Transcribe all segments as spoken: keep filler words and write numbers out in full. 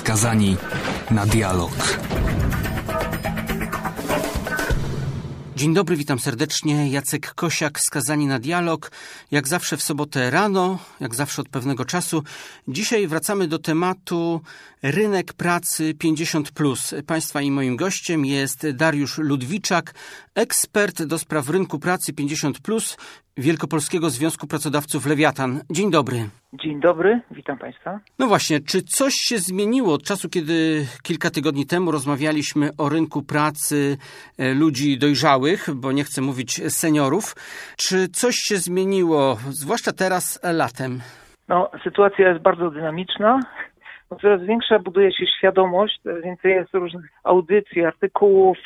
Skazani na dialog. Dzień dobry, witam serdecznie. Jacek Kosiak, Skazani na dialog. Jak zawsze w sobotę rano, jak zawsze od pewnego czasu. Dzisiaj wracamy do tematu rynek pracy pięćdziesiąt plus. Państwa i moim gościem jest Dariusz Ludwiczak, ekspert do spraw rynku pracy pięćdziesiąt plus Wielkopolskiego Związku Pracodawców Lewiatan. Dzień dobry. Dzień dobry, witam Państwa. No właśnie, czy coś się zmieniło od czasu, kiedy kilka tygodni temu rozmawialiśmy o rynku pracy ludzi dojrzałych, bo nie chcę mówić seniorów. Czy coś się zmieniło, zwłaszcza teraz latem? No, sytuacja jest bardzo dynamiczna. No, coraz większa buduje się świadomość, więcej jest różnych audycji, artykułów,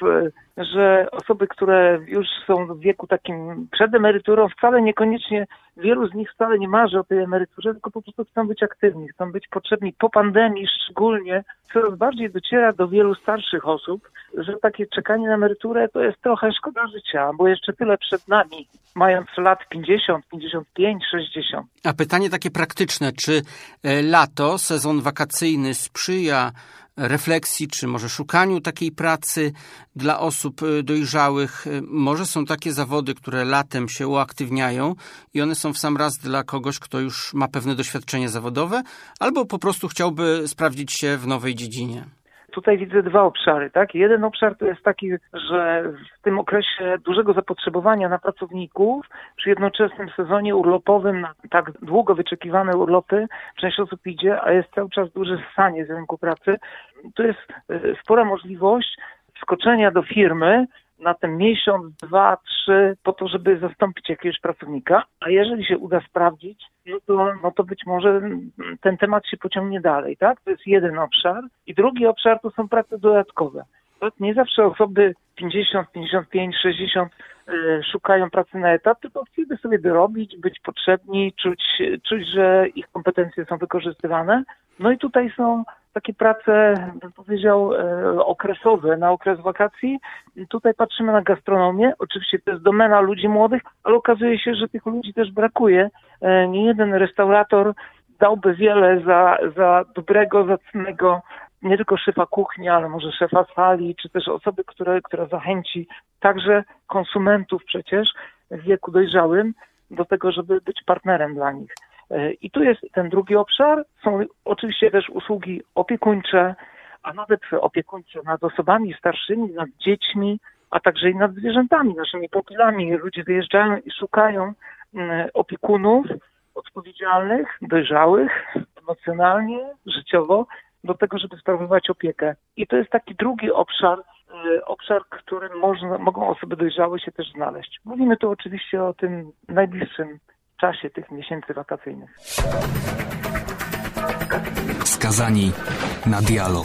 że osoby, które już są w wieku takim przed emeryturą, wcale niekoniecznie, wielu z nich wcale nie marzy o tej emeryturze, tylko po prostu chcą być aktywni, chcą być potrzebni po pandemii szczególnie. Coraz bardziej dociera do wielu starszych osób, że takie czekanie na emeryturę to jest trochę szkoda życia, bo jeszcze tyle przed nami, mając lat pięćdziesiąt, pięćdziesiąt pięć, sześćdziesiąt. A pytanie takie praktyczne, czy lato, sezon wakacyjny sprzyja refleksji, czy może szukaniu takiej pracy dla osób dojrzałych? Może są takie zawody, które latem się uaktywniają i one są w sam raz dla kogoś, kto już ma pewne doświadczenie zawodowe, albo po prostu chciałby sprawdzić się w nowej dziedzinie. Tutaj widzę dwa obszary, tak? Jeden obszar to jest taki, że w tym okresie dużego zapotrzebowania na pracowników, przy jednoczesnym sezonie urlopowym, na tak długo wyczekiwane urlopy, część osób idzie, a jest cały czas duże ssanie z rynku pracy. To jest spora możliwość wskoczenia do firmy na ten miesiąc, dwa, trzy, po to, żeby zastąpić jakiegoś pracownika, a jeżeli się uda sprawdzić, no to, no to być może ten temat się pociągnie dalej, tak? To jest jeden obszar. I drugi obszar to są prace dodatkowe. To nie zawsze osoby pięćdziesiąt, pięćdziesiąt pięć, sześćdziesiąt y, szukają pracy na etat, tylko chcieliby sobie dorobić, być potrzebni, czuć, czuć, że ich kompetencje są wykorzystywane. No i tutaj są takie prace, bym powiedział, e, okresowe, na okres wakacji. Tutaj patrzymy na gastronomię. Oczywiście to jest domena ludzi młodych, ale okazuje się, że tych ludzi też brakuje. E, nie jeden restaurator dałby wiele za, za dobrego, zacnego, nie tylko szefa kuchni, ale może szefa sali, czy też osoby, które, która zachęci także konsumentów przecież w wieku dojrzałym do tego, żeby być partnerem dla nich. I tu jest ten drugi obszar. Są oczywiście też usługi opiekuńcze, a nawet opiekuńcze nad osobami starszymi, nad dziećmi, a także i nad zwierzętami, naszymi pupilami. Ludzie wyjeżdżają i szukają opiekunów odpowiedzialnych, dojrzałych, emocjonalnie, życiowo, do tego, żeby sprawować opiekę. I to jest taki drugi obszar, obszar, w którym można, mogą osoby dojrzałe się też znaleźć. Mówimy tu oczywiście o tym najbliższym czasie tych miesięcy wakacyjnych. Skazani na dialog.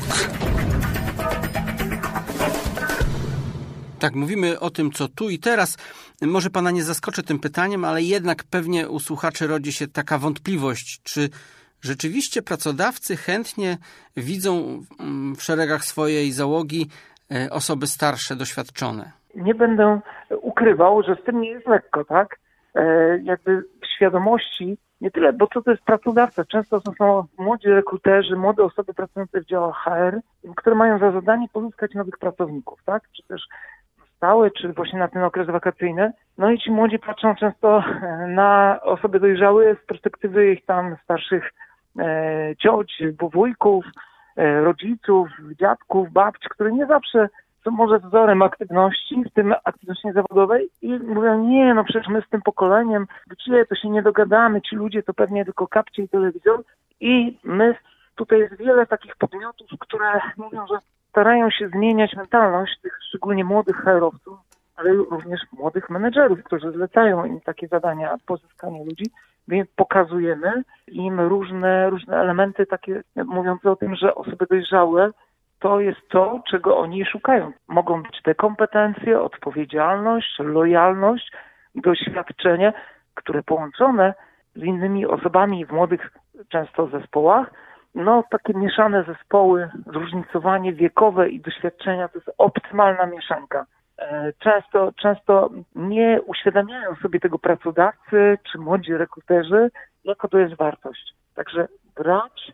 Tak, mówimy o tym, co tu i teraz. Może pana nie zaskoczę tym pytaniem, ale jednak pewnie u słuchaczy rodzi się taka wątpliwość, czy rzeczywiście pracodawcy chętnie widzą w szeregach swojej załogi osoby starsze, doświadczone. Nie będę ukrywał, że z tym nie jest lekko, tak? Jakby świadomości, nie tyle, bo co to jest pracodawca. Często to są młodzi rekruterzy, młode osoby pracujące w działach H R, które mają za zadanie pozyskać nowych pracowników, tak? Czy też stałe, czy właśnie na ten okres wakacyjny. No i ci młodzi patrzą często na osoby dojrzałe z perspektywy ich tam starszych e, cioć, wujków, e, rodziców, dziadków, babci, które nie zawsze są może wzorem aktywności, w tym aktywności zawodowej i mówią, nie, no przecież my z tym pokoleniem, gdzie to się nie dogadamy, ci ludzie to pewnie tylko kapcie i telewizor i my, tutaj jest wiele takich podmiotów, które mówią, że starają się zmieniać mentalność tych szczególnie młodych H R-owców, ale również młodych menedżerów, którzy zlecają im takie zadania, pozyskanie ludzi, więc pokazujemy im różne, różne elementy takie mówiące o tym, że osoby dojrzałe to jest to, czego oni szukają. Mogą być te kompetencje, odpowiedzialność, lojalność, doświadczenie, które połączone z innymi osobami w młodych często zespołach, no takie mieszane zespoły, zróżnicowanie wiekowe i doświadczenia to jest optymalna mieszanka. Często, często nie uświadamiają sobie tego pracodawcy czy młodzi rekruterzy, jaka to jest wartość. Także brać,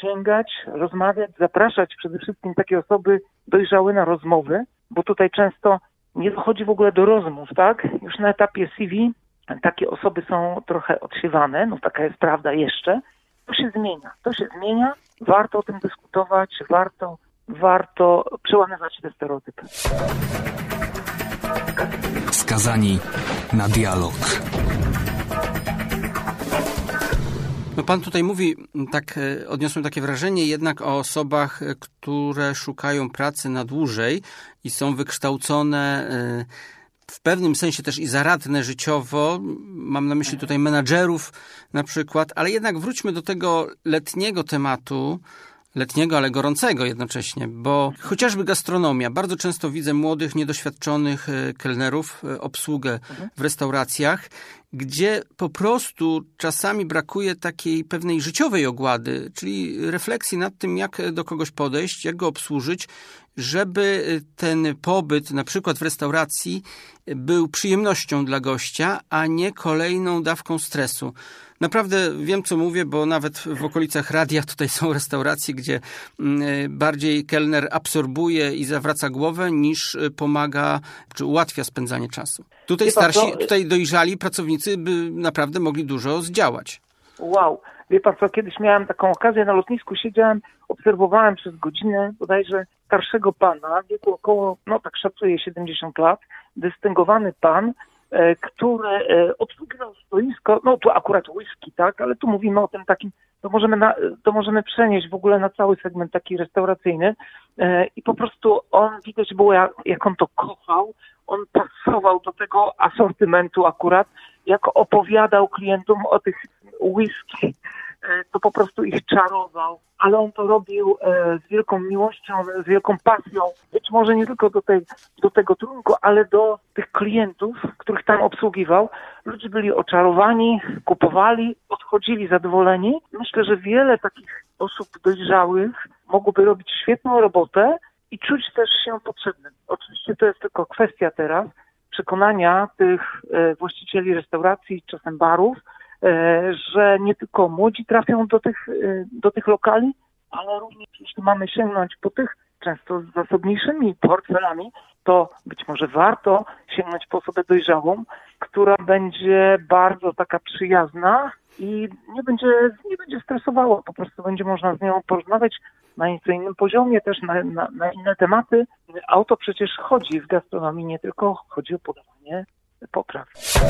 sięgać, rozmawiać, zapraszać przede wszystkim takie osoby dojrzałe na rozmowy, bo tutaj często nie dochodzi w ogóle do rozmów, tak? Już na etapie C V takie osoby są trochę odsiewane, no taka jest prawda jeszcze. To się zmienia, to się zmienia, warto o tym dyskutować, warto, warto przełamywać te stereotypy. Skazani na dialog. No pan tutaj mówi, tak odniosłem takie wrażenie, jednak o osobach, które szukają pracy na dłużej i są wykształcone w pewnym sensie też i zaradne życiowo. Mam na myśli tutaj menadżerów na przykład, ale jednak wróćmy do tego letniego tematu, letniego, ale gorącego jednocześnie, bo chociażby gastronomia. Bardzo często widzę młodych, niedoświadczonych kelnerów, obsługę w restauracjach, gdzie po prostu czasami brakuje takiej pewnej życiowej ogłady, czyli refleksji nad tym, jak do kogoś podejść, jak go obsłużyć, żeby ten pobyt na przykład w restauracji był przyjemnością dla gościa, a nie kolejną dawką stresu. Naprawdę wiem, co mówię, bo nawet w okolicach radia tutaj są restauracje, gdzie bardziej kelner absorbuje i zawraca głowę, niż pomaga, czy ułatwia spędzanie czasu. Tutaj starsi, tutaj dojrzali pracownicy by naprawdę mogli dużo zdziałać. Wow. Wie pan co, kiedyś miałem taką okazję, na lotnisku siedziałem, obserwowałem przez godzinę bodajże starszego pana, w wieku około, no tak szacuję, siedemdziesiąt lat, dystyngowany pan, e, który e, obsługiwał stoisko, no tu akurat whisky, tak, ale tu mówimy o tym takim, to możemy, na, to możemy przenieść w ogóle na cały segment taki restauracyjny e, i po prostu on, widać było jak, jak on to kochał, on pasował do tego asortymentu akurat, jak opowiadał klientom o tych whisky, to po prostu ich czarował, ale on to robił z wielką miłością, z wielką pasją, być może nie tylko do, tej, do tego trunku, ale do tych klientów, których tam obsługiwał. Ludzie byli oczarowani, kupowali, odchodzili zadowoleni. Myślę, że wiele takich osób dojrzałych mogłoby robić świetną robotę i czuć też się potrzebnym. Oczywiście to jest tylko kwestia teraz przekonania tych właścicieli restauracji, czasem barów, że nie tylko młodzi trafią do tych, do tych lokali, ale również jeśli mamy sięgnąć po tych często z zasobniejszymi portfelami, to być może warto sięgnąć po osobę dojrzałą, która będzie bardzo taka przyjazna i nie będzie, nie będzie stresowała, po prostu będzie można z nią porozmawiać na nieco innym poziomie, też na, na, na inne tematy. A o to przecież chodzi w gastronomii, nie tylko chodzi o podawanie potraw.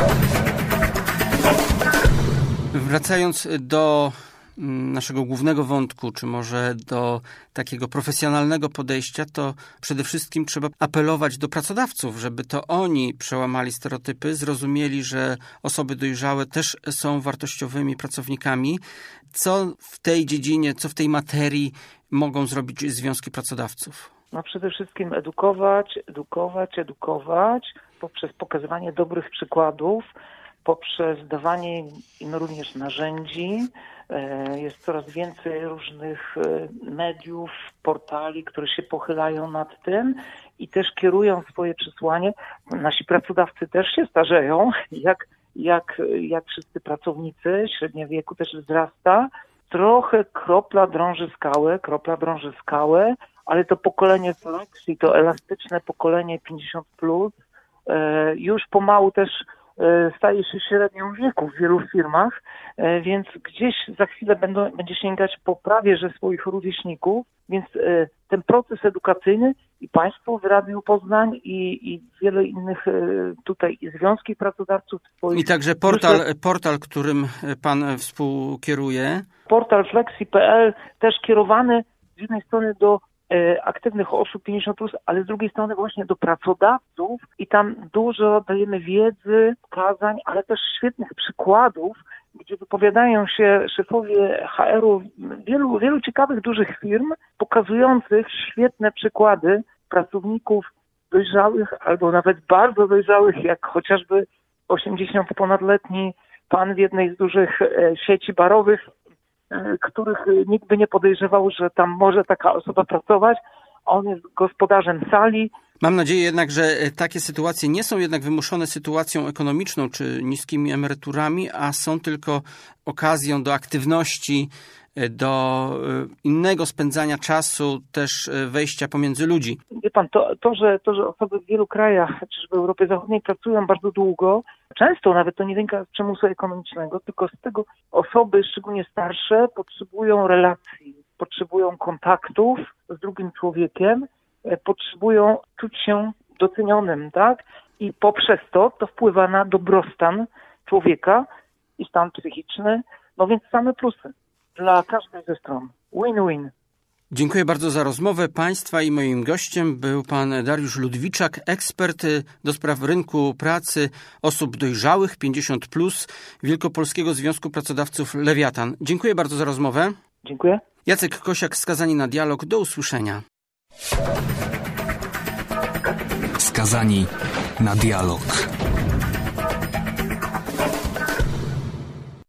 Wracając do naszego głównego wątku, czy może do takiego profesjonalnego podejścia, to przede wszystkim trzeba apelować do pracodawców, żeby to oni przełamali stereotypy, zrozumieli, że osoby dojrzałe też są wartościowymi pracownikami. Co w tej dziedzinie, co w tej materii mogą zrobić związki pracodawców? No przede wszystkim edukować, edukować, edukować poprzez pokazywanie dobrych przykładów, poprzez dawanie im również narzędzi. Jest coraz więcej różnych mediów, portali, które się pochylają nad tym i też kierują swoje przesłanie. Nasi pracodawcy też się starzeją, jak, jak, jak wszyscy pracownicy, średnia wieku też wzrasta. Trochę kropla drąży skałę, kropla drąży skałę, ale to pokolenie selekcji, to elastyczne pokolenie pięćdziesiąt plus, już pomału też staje się średnią wieku w wielu firmach, więc gdzieś za chwilę będą, będzie sięgać po prawie że swoich rówieśników, więc ten proces edukacyjny i państwo w Radiu Poznań i, i wiele innych tutaj i związki pracodawców. I także portal, portal, którym pan współkieruje. Portal flexi kropka p l też kierowany z jednej strony do aktywnych osób pięćdziesiąt plus, ale z drugiej strony właśnie do pracodawców i tam dużo dajemy wiedzy, wskazań, ale też świetnych przykładów, gdzie wypowiadają się szefowie H R-u wielu, wielu ciekawych dużych firm, pokazujących świetne przykłady pracowników dojrzałych albo nawet bardzo dojrzałych, jak chociażby osiemdziesięcioponadletni pan w jednej z dużych sieci barowych, których nikt by nie podejrzewał, że tam może taka osoba pracować. On jest gospodarzem sali. Mam nadzieję jednak, że takie sytuacje nie są jednak wymuszone sytuacją ekonomiczną czy niskimi emeryturami, a są tylko okazją do aktywności do innego spędzania czasu, też wejścia pomiędzy ludzi. Wie pan, to, to, że, to, że osoby w wielu krajach, czy w Europie Zachodniej pracują bardzo długo, często nawet to nie wynika z przymusu ekonomicznego, tylko z tego osoby, szczególnie starsze, potrzebują relacji, potrzebują kontaktów z drugim człowiekiem, potrzebują czuć się docenionym, tak? I poprzez to to wpływa na dobrostan człowieka i stan psychiczny, no więc same plusy dla każdej ze stron. Win-win. Dziękuję bardzo za rozmowę Państwa i moim gościem był pan Dariusz Ludwiczak, ekspert do spraw rynku pracy osób dojrzałych pięćdziesiąt plus Wielkopolskiego Związku Pracodawców Lewiatan. Dziękuję bardzo za rozmowę. Dziękuję. Jacek Kosiak, Skazani na dialog. Do usłyszenia. Skazani na dialog.